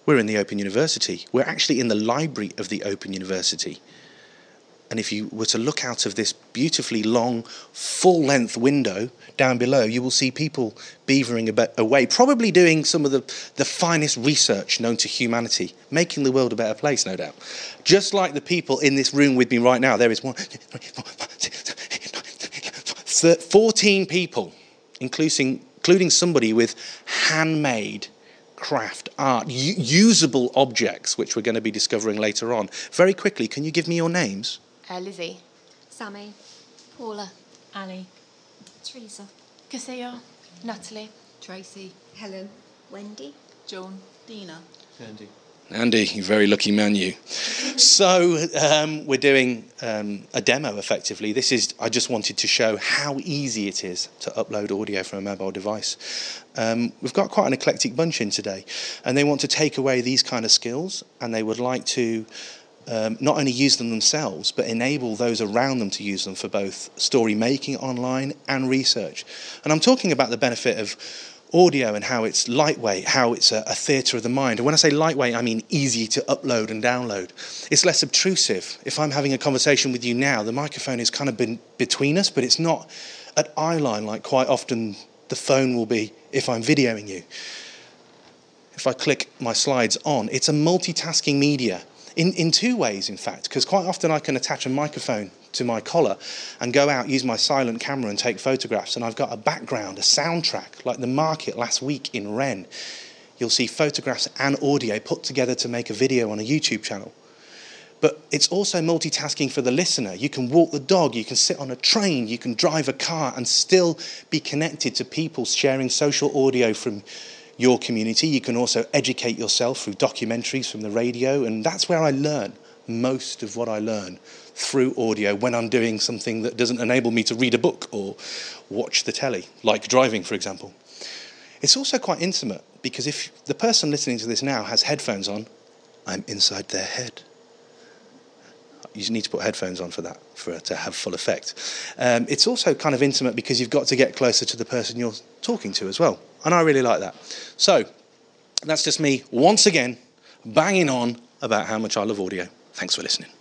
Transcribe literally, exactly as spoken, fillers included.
We're in the Open University. We're actually in the library of the Open University. And if you were to look out of this beautifully long, full-length window down below, you will see people beavering away, probably doing some of the, the finest research known to humanity, making the world a better place, no doubt. Just like the people in this room with me right now, there is one, fourteen people, including, including somebody with handmade craft, art, usable objects, which we're going to be discovering later on. Very quickly, can you give me your names? Uh, Lizzie. Sammy. Paula. Annie. Teresa. Casilla. Natalie. Tracy. Helen. Wendy. John. Dina. Andy. Andy, you very lucky man, you. So um, we're doing um, a demo, effectively. This is, I just wanted to show how easy it is to upload audio from a mobile device. Um, we've got quite an eclectic bunch in today, and they want to take away these kind of skills, and they would like to um, not only use them themselves, but enable those around them to use them for both story making online and research. And I'm talking about the benefit of audio and how it's lightweight, how it's a, a theatre of the mind. And when I say lightweight, I mean easy to upload and download. It's less obtrusive. If I'm having a conversation with you now, the microphone is kind of been between us, but it's not at eye line like quite often the phone will be if I'm videoing you. If I click my slides on, it's a multitasking media. In, in two ways, in fact, because quite often I can attach a microphone to my collar and go out, use my silent camera and take photographs, and I've got a background, a soundtrack, like the market last week in Rennes. You'll see photographs and audio put together to make a video on a YouTube channel. But it's also multitasking for the listener. You can walk the dog, you can sit on a train, you can drive a car and still be connected to people sharing social audio from your community. You can also educate yourself through documentaries from the radio, and that's where I learn most of what I learn, through audio, when I'm doing something that doesn't enable me to read a book or watch the telly, like driving, for example. It's also quite intimate, because if the person listening to this now has headphones on, I'm inside their head. You need to put headphones on for that, for it to have full effect. Um, it's also kind of intimate because you've got to get closer to the person you're talking to as well. And I really like that. So that's just me, once again, banging on about how much I love audio. Thanks for listening.